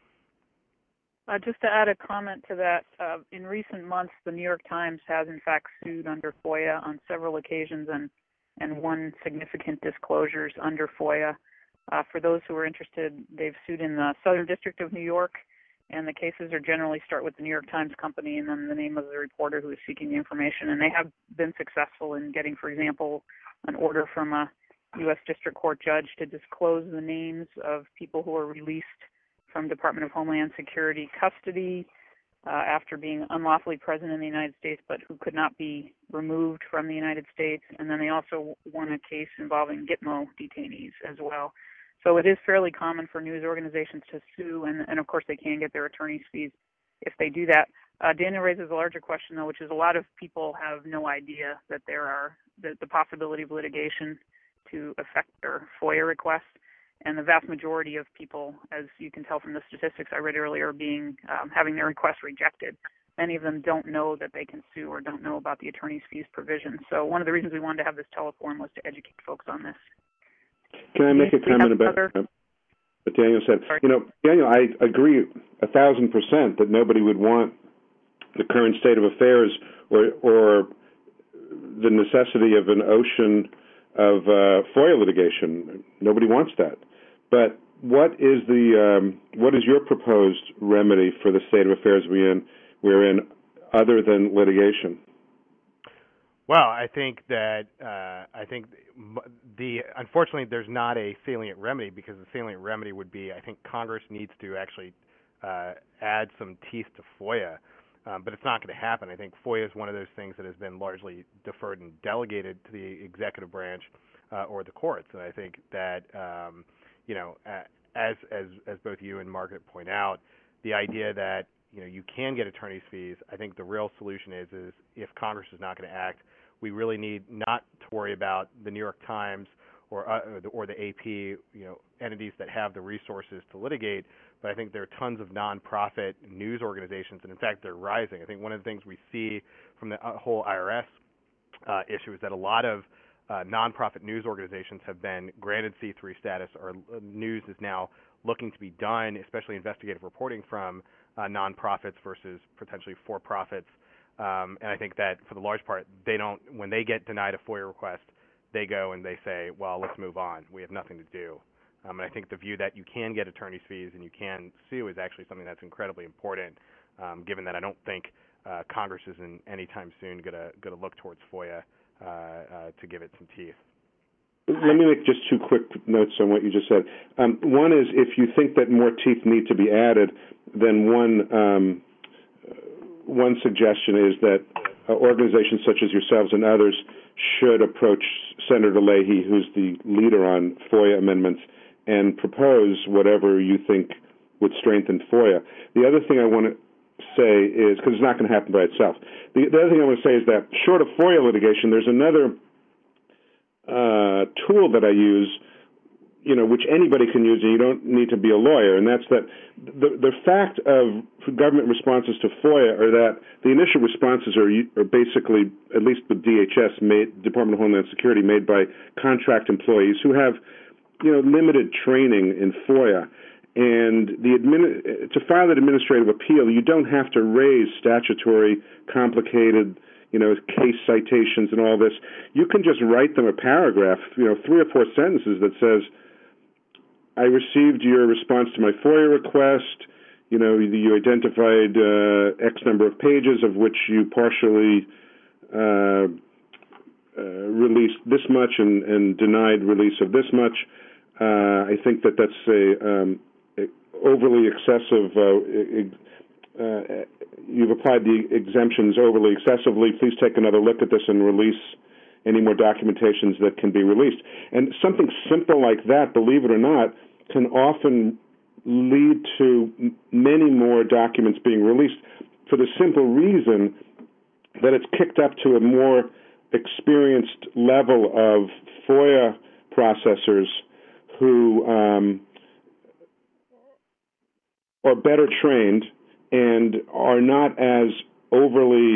Just to add a comment to that, in recent months, the New York Times has in fact sued under FOIA on several occasions and won significant disclosures under FOIA. For those who are interested, they've sued in the Southern District of New York, and the cases are generally start with the New York Times Company and then the name of the reporter who is seeking the information. And they have been successful in getting, for example, an order from a U.S. District Court judge to disclose the names of people who are released from Department of Homeland Security custody after being unlawfully present in the United States, but who could not be removed from the United States. And then they also won a case involving Gitmo detainees as well. So it is fairly common for news organizations to sue, and of course they can get their attorney's fees if they do that. Daniel raises a larger question, though, which is a lot of people have no idea that there are the possibility of litigation to affect their FOIA requests. And the vast majority of people, as you can tell from the statistics I read earlier, being having their requests rejected. Many of them don't know that they can sue or don't know about the attorney's fees provision. So one of the reasons we wanted to have this teleforum was to educate folks on this. Can I make a comment about what Daniel said? Sorry. Daniel, I agree 1,000% that nobody would want the current state of affairs or the necessity of an ocean FOIA litigation. Nobody wants that. But what is your proposed remedy for the state of affairs we're in other than litigation? Well, I think that unfortunately there's not a salient remedy, because the salient remedy would be, I think Congress needs to actually add some teeth to FOIA, but it's not going to happen. I think FOIA is one of those things that has been largely deferred and delegated to the executive branch or the courts, and I think that as both you and Margaret point out, the idea that you can get attorney's fees, I think the real solution is if Congress is not going to act, we really need not to worry about the New York Times or the AP, entities that have the resources to litigate. But I think there are tons of nonprofit news organizations, and in fact, they're rising. I think one of the things we see from the whole IRS issue is that a lot of nonprofit news organizations have been granted C3 status, or news is now looking to be done, especially investigative reporting from nonprofits versus potentially for-profits. And I think that for the large part, when they get denied a FOIA request, they go and they say, well, let's move on. We have nothing to do. And I think the view that you can get attorney's fees and you can sue is actually something that's incredibly important, given that I don't think Congress isn't anytime soon going to look towards FOIA to give it some teeth. Let me make just two quick notes on what you just said. One is, if you think that more teeth need to be added, then one suggestion is that organizations such as yourselves and others should approach Senator Leahy, who's the leader on FOIA amendments, and propose whatever you think would strengthen FOIA. The other thing I want to say is, because it's not going to happen by itself, the other thing I want to say is that short of FOIA litigation, there's another tool that I use, which anybody can use, and you don't need to be a lawyer, and that's that the fact of government responses to FOIA are that the initial responses are basically, at least the DHS, Department of Homeland Security, made by contract employees who have limited training in FOIA. And to file an administrative appeal, you don't have to raise statutory, complicated case citations and all this. You can just write them a paragraph, 3 or 4 sentences that says, I received your response to my FOIA request. You identified X number of pages, of which you partially released this much and denied release of this much. I think that that's overly excessive. You've applied the exemptions overly excessively. Please take another look at this and release any more documentations that can be released. And something simple like that, believe it or not, can often lead to many more documents being released, for the simple reason that it's kicked up to a more experienced level of FOIA processors who are better trained and are not as overly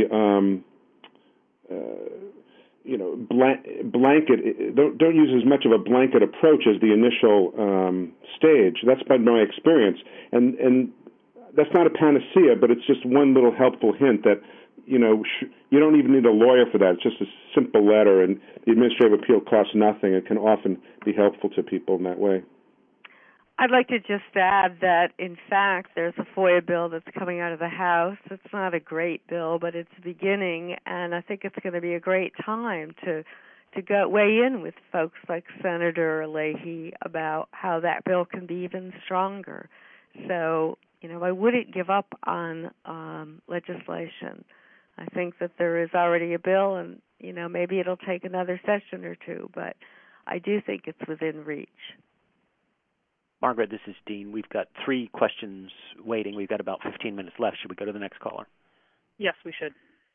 blanket. Don't use as much of a blanket approach as the initial stage. That's been my experience, and that's not a panacea, but it's just one little helpful hint that you don't even need a lawyer for that. It's just a simple letter, and the administrative appeal costs nothing. It can often be helpful to people in that way. I'd like to just add that, in fact, there's a FOIA bill that's coming out of the House. It's not a great bill, but it's a beginning, and I think it's going to be a great time to go weigh in with folks like Senator Leahy about how that bill can be even stronger. So, I wouldn't give up on legislation. I think that there is already a bill, and, maybe it'll take another session or two, but I do think it's within reach. Margaret, this is Dean. We've got 3 questions waiting. We've got about 15 minutes left. Should we go to the next caller? Yes, we should.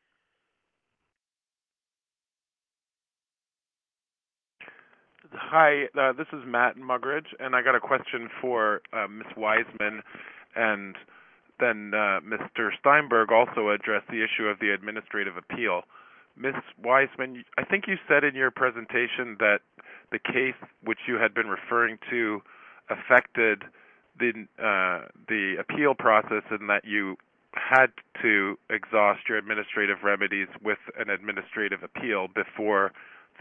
Hi, this is Matt Muggeridge, and I got a question for Ms. Wiseman, and then Mr. Steinberg also addressed the issue of the administrative appeal. Ms. Wiseman, I think you said in your presentation that the case which you had been referring to affected the appeal process, and that you had to exhaust your administrative remedies with an administrative appeal before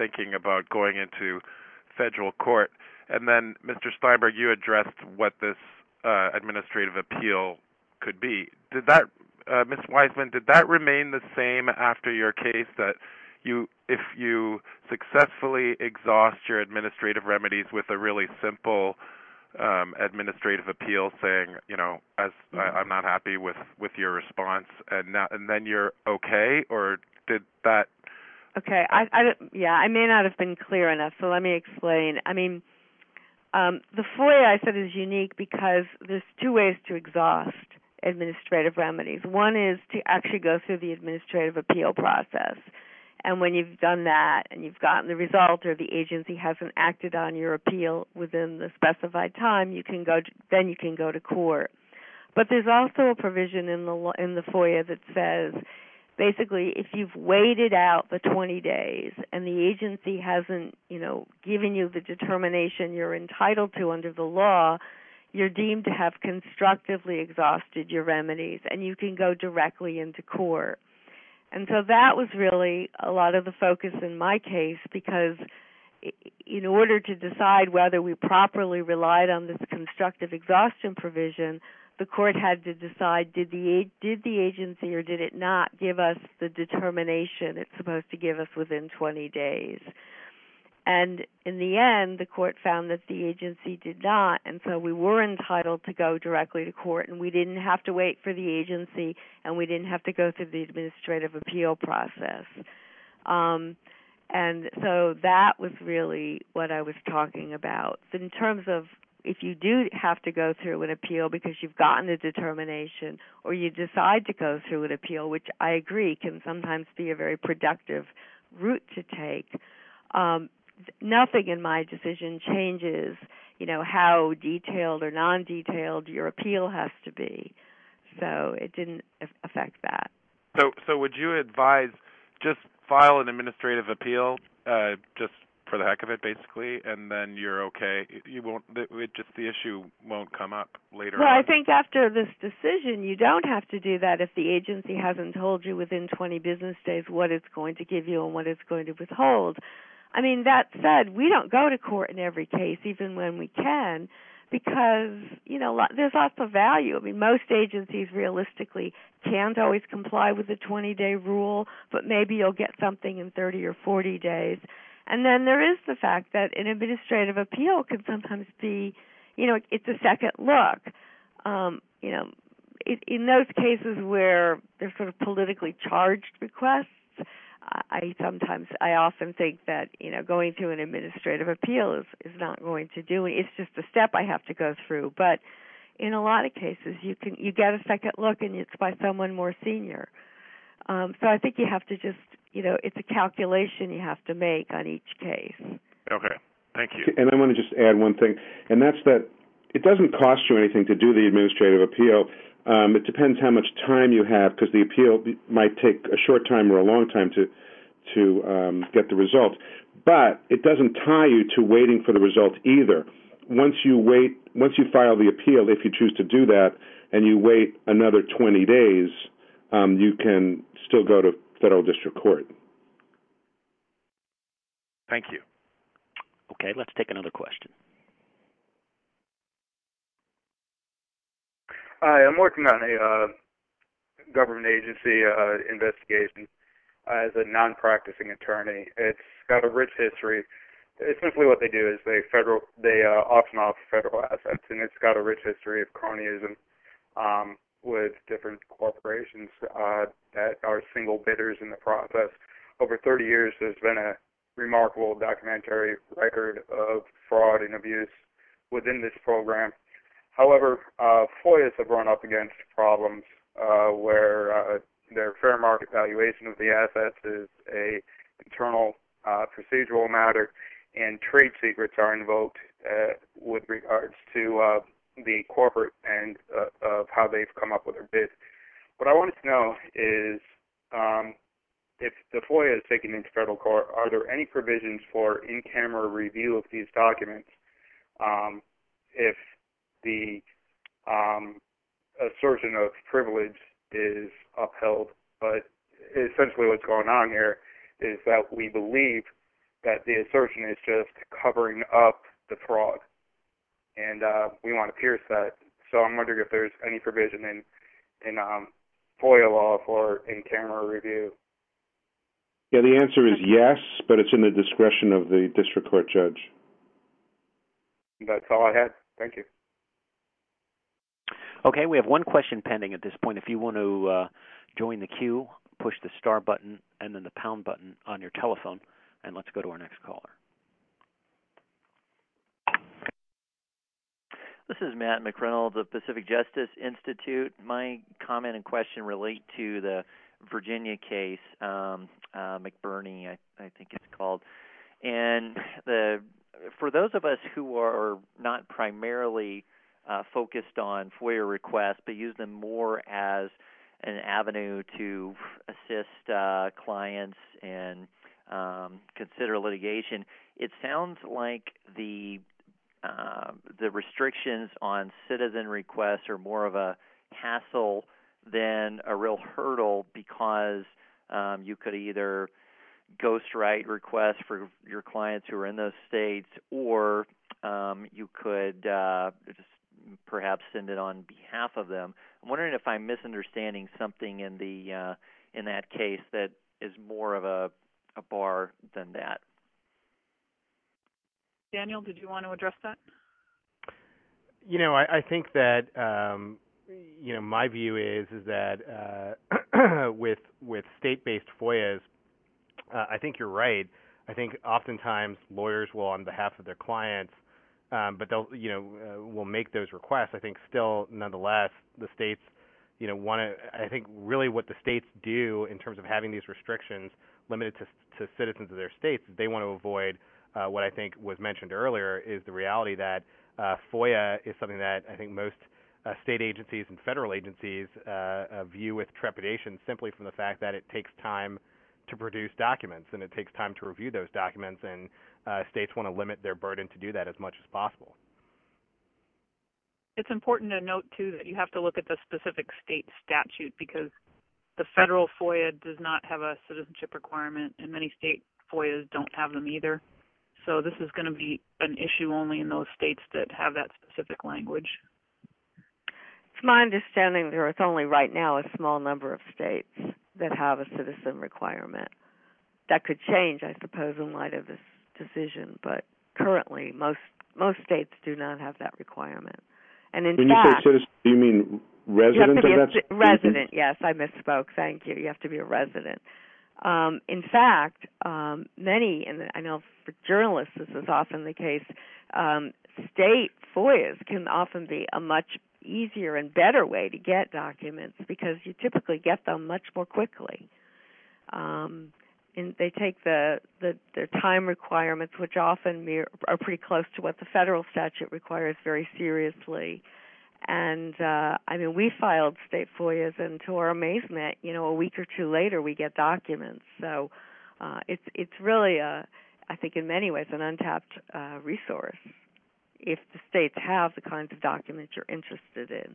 thinking about going into federal court. And then, Mr. Steinberg, you addressed what this administrative appeal could be. Did that, Ms. Wiseman, did that remain the same after your case, that if you successfully exhaust your administrative remedies with a really simple administrative appeal saying, I'm not happy with your response, and then you're okay, or did that? Okay, I may not have been clear enough, so let me explain. I mean, the FOIA, I said, is unique because there's two ways to exhaust administrative remedies. One is to actually go through the administrative appeal process. And when you've done that and you've gotten the result, or the agency hasn't acted on your appeal within the specified time, you can go to court. But there's also a provision in the FOIA that says, basically, if you've waited out the 20 days and the agency hasn't, given you the determination you're entitled to under the law, you're deemed to have constructively exhausted your remedies, and you can go directly into court. And so that was really a lot of the focus in my case, because in order to decide whether we properly relied on this constructive exhaustion provision, the court had to decide, did the agency or did it not give us the determination it's supposed to give us within 20 days. And in the end, the court found that the agency did not, and so we were entitled to go directly to court, and we didn't have to wait for the agency, and we didn't have to go through the administrative appeal process. And so that was really what I was talking about. In terms of if you do have to go through an appeal because you've gotten a determination, or you decide to go through an appeal, which I agree can sometimes be a very productive route to take, nothing in my decision changes, how detailed or non-detailed your appeal has to be. So it didn't affect that. So would you advise just file an administrative appeal, just for the heck of it, basically, and then you're okay? You won't. The issue won't come up later. Well, on. I think after this decision, you don't have to do that if the agency hasn't told you within 20 business days what it's going to give you and what it's going to withhold. I mean, that said, we don't go to court in every case, even when we can, because, there's lots of value. I mean, most agencies realistically can't always comply with the 20-day rule, but maybe you'll get something in 30 or 40 days. And then there is the fact that an administrative appeal can sometimes be, it's a second look. In those cases where they're sort of politically charged requests, I often think that, going through an administrative appeal is not going to do it. It's just a step I have to go through. But in a lot of cases, you get a second look, and it's by someone more senior. So I think you have to just, it's a calculation you have to make on each case. Okay. Thank you. And I want to just add one thing, and that's that it doesn't cost you anything to do the administrative appeal. It depends how much time you have, because the appeal might take a short time or a long time to get the result. But it doesn't tie you to waiting for the result either. Once you file the appeal, if you choose to do that, and you wait another 20 days, you can still go to federal district court. Thank you. Okay, let's take another question. Hi, I'm working on a government agency investigation as a non-practicing attorney. It's got a rich history. Essentially what they do is they auction off federal assets, and it's got a rich history of cronyism with different corporations that are single bidders in the process. Over 30 years, there's been a remarkable documentary record of fraud and abuse within this program. However, FOIAs have run up against problems where their fair market valuation of the assets is a internal procedural matter, and trade secrets are invoked with regards to the corporate end of how they've come up with their bids. What I wanted to know is if the FOIA is taken into federal court, are there any provisions for in-camera review of these documents if the assertion of privilege is upheld? But essentially what's going on here is that we believe that the assertion is just covering up the fraud, and we want to pierce that. So I'm wondering if there's any provision in FOIA law for in-camera review. Yeah, the answer is yes, but it's in the discretion of the district court judge. That's all I had. Thank you. Okay, we have one question pending at this point. If you want to join the queue, push the star button and then the pound button on your telephone, and let's go to our next caller. This is Matt McReynolds of the Pacific Justice Institute. My comment and question relate to the Virginia case, McBurney, I think it's called. And for those of us who are not primarily focused on FOIA requests, but use them more as an avenue to assist clients and consider litigation, it sounds like the restrictions on citizen requests are more of a hassle than a real hurdle, because you could either ghostwrite requests for your clients who are in those states, or you could just perhaps send it on behalf of them. I'm wondering if I'm misunderstanding something in that case that is more of a bar than that. Daniel, did you want to address that? I think that my view is that with state-based FOIAs, I think you're right. I think oftentimes lawyers will, on behalf of their clients, but they'll will make those requests. I think still, nonetheless, the states want to. I think really what the states do in terms of having these restrictions limited to citizens of their states, they want to avoid what I think was mentioned earlier, is the reality that FOIA is something that I think most state agencies and federal agencies view with trepidation, simply from the fact that it takes time to produce documents and it takes time to review those documents, and states want to limit their burden to do that as much as possible. It's important to note, too, that you have to look at the specific state statute, because the federal FOIA does not have a citizenship requirement, and many state FOIAs don't have them either. So this is going to be an issue only in those states that have that specific language. It's my understanding there is only right now a small number of states that have a citizen requirement. That could change, I suppose, in light of this decision, but currently most states do not have that requirement. And in when fact, you say citizen, do you mean resident of that state? Resident, yes, I misspoke. Thank you. You have to be a resident. In fact, many, and I know for journalists this is often the case, state FOIAs can often be a much easier and better way to get documents, because you typically get them much more quickly. And they take their time requirements, which often are pretty close to what the federal statute requires, very seriously. And we filed state FOIAs, and to our amazement, a week or two later we get documents. So it's really I think in many ways an untapped resource if the states have the kinds of documents you're interested in.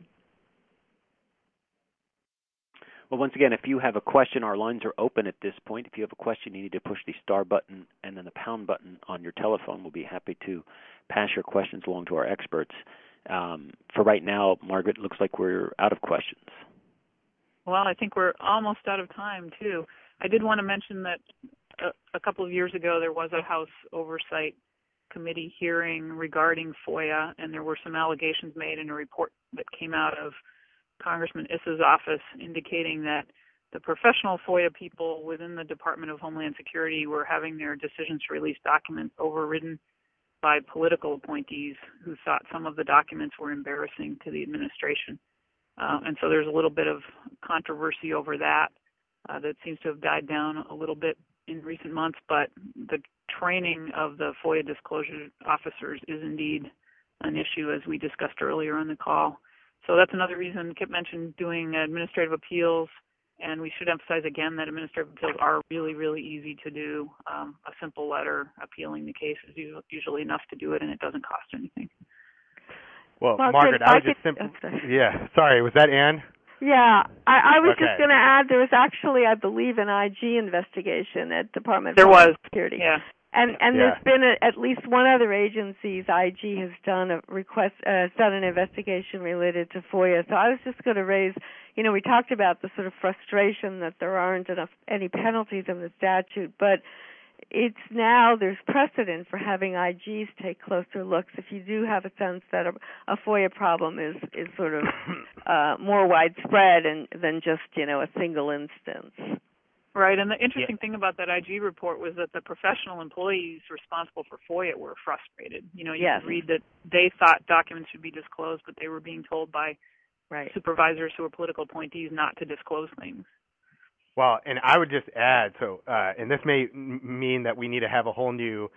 Well, once again, if you have a question, our lines are open at this point. If you have a question, you need to push the star button and then the pound button on your telephone. We'll be happy to pass your questions along to our experts. For right now, Margaret, looks like we're out of questions. Well, I think we're almost out of time, too. I did want to mention that a couple of years ago there was a House Oversight Committee hearing regarding FOIA, and there were some allegations made in a report that came out of Congressman Issa's office indicating that the professional FOIA people within the Department of Homeland Security were having their decisions to release documents overridden by political appointees who thought some of the documents were embarrassing to the administration. And so there's a little bit of controversy over that. That seems to have died down a little bit in recent months, but the training of the FOIA disclosure officers is indeed an issue, as we discussed earlier on the call. So that's another reason Kip mentioned doing administrative appeals, and we should emphasize again that administrative appeals are really, really easy to do. A simple letter appealing the case is usually enough to do it, and it doesn't cost anything. Well Margaret, I was just simply... Yeah, sorry, was that Ann? Yeah, I was okay. just going to add there was actually, I believe, an IG investigation at Department of Homeland Security. Yeah. And there's been at least one other agency's IG has done a request, done an investigation related to FOIA. So I was just going to raise, we talked about the sort of frustration that there aren't any penalties in the statute, but it's now there's precedent for having IGs take closer looks if you do have a sense that a FOIA problem is sort of more widespread than just a single instance. Right, and the interesting thing about that IG report was that the professional employees responsible for FOIA were frustrated. You yes. could read that they thought documents should be disclosed, but they were being told by supervisors who were political appointees not to disclose things. Well, and I would just add, and this may mean that we need to have a whole new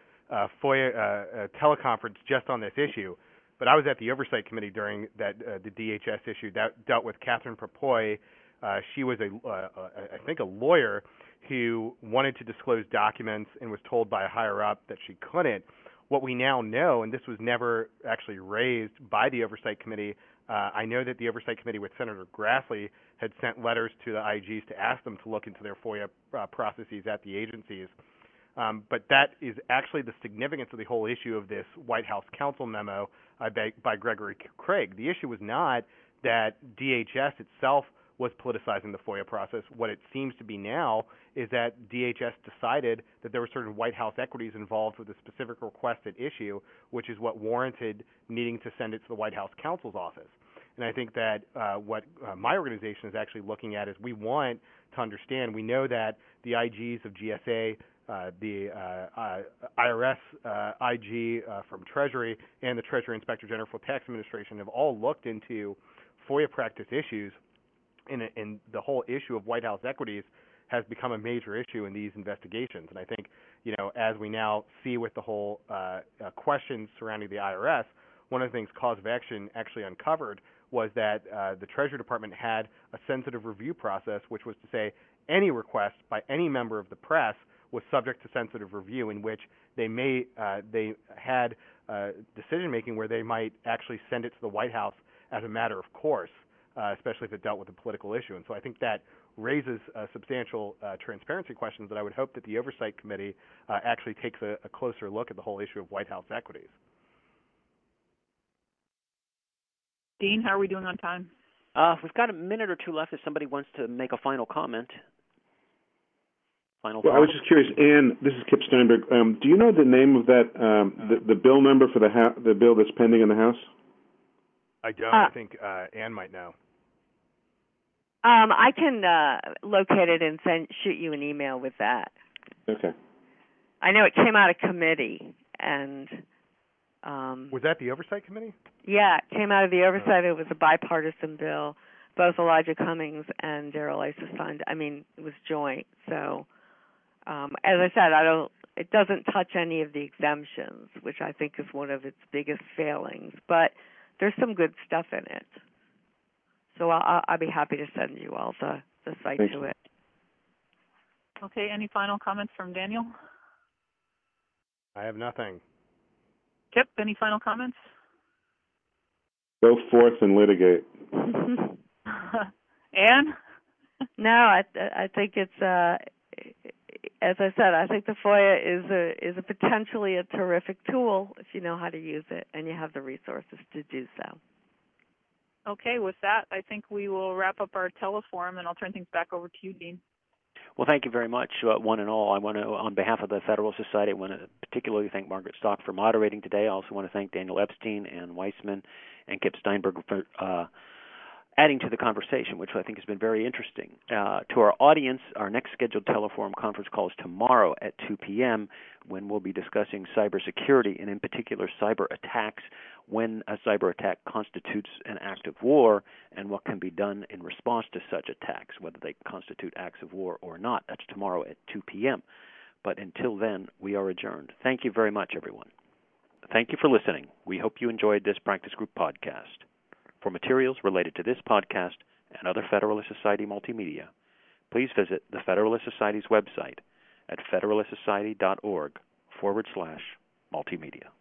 FOIA teleconference just on this issue, but I was at the Oversight Committee during the DHS issue that dealt with Catherine Propoy. She was I think a lawyer who wanted to disclose documents and was told by a higher up that she couldn't. What we now know, and this was never actually raised by the Oversight Committee, I know that the Oversight Committee with Senator Grassley had sent letters to the IGs to ask them to look into their FOIA processes at the agencies. But that is actually the significance of the whole issue of this White House counsel memo by Gregory Craig. The issue was not that DHS itself was politicizing the FOIA process. What it seems to be now is that DHS decided that there were certain White House equities involved with a specific request at issue, which is what warranted needing to send it to the White House counsel's office. And I think that what my organization is actually looking at is we want to understand, we know that the IGs of GSA, the IRS IG from Treasury, and the Treasury Inspector General for Tax Administration have all looked into FOIA practice issues, and the whole issue of White House equities has become a major issue in these investigations. And I think, as we now see with the whole questions surrounding the IRS, one of the things Cause of Action actually uncovered was that the Treasury Department had a sensitive review process, which was to say any request by any member of the press was subject to sensitive review, in which they had decision making where they might actually send it to the White House as a matter of course, especially if it dealt with a political issue. And so I think that raises substantial transparency questions that I would hope that the Oversight Committee actually takes a closer look at the whole issue of White House equities. Dean, how are we doing on time? We've got a minute or two left if somebody wants to make a final comment. I was just curious, Ann, this is Kip Steinberg. Do you know the name of that, the bill number for the bill that's pending in the House? I don't. I think Ann might know. I can locate it and shoot you an email with that. Okay. I know it came out of committee, and was that the Oversight Committee? Yeah, it came out of the Oversight. It was a bipartisan bill. Both Elijah Cummings and Darrell Issa signed. I mean, it was joint. So, as I said, it doesn't touch any of the exemptions, which I think is one of its biggest failings. But there's some good stuff in it. So I'll be happy to send you all the site to it. Okay, any final comments from Daniel? I have nothing. Kip, any final comments? Go forth and litigate. Ann? No, I think it's as I said, I think the FOIA is a potentially a terrific tool if you know how to use it and you have the resources to do so. Okay, with that, I think we will wrap up our teleforum, and I'll turn things back over to you, Dean. Well, thank you very much, one and all. I want to, on behalf of the Federalist Society, I want to particularly thank Margaret Stock for moderating today. I also want to thank Daniel Epstein, Ann Weissman, and Kip Steinberg for adding to the conversation, which I think has been very interesting. To our audience, our next scheduled Teleforum conference call is tomorrow at 2 p.m. when we'll be discussing cybersecurity, and in particular cyber attacks, when a cyber attack constitutes an act of war, and what can be done in response to such attacks, whether they constitute acts of war or not. That's tomorrow at 2 p.m. But until then, we are adjourned. Thank you very much, everyone. Thank you for listening. We hope you enjoyed this Practice Group podcast. For materials related to this podcast and other Federalist Society multimedia, please visit the Federalist Society's website at federalistsociety.org/multimedia.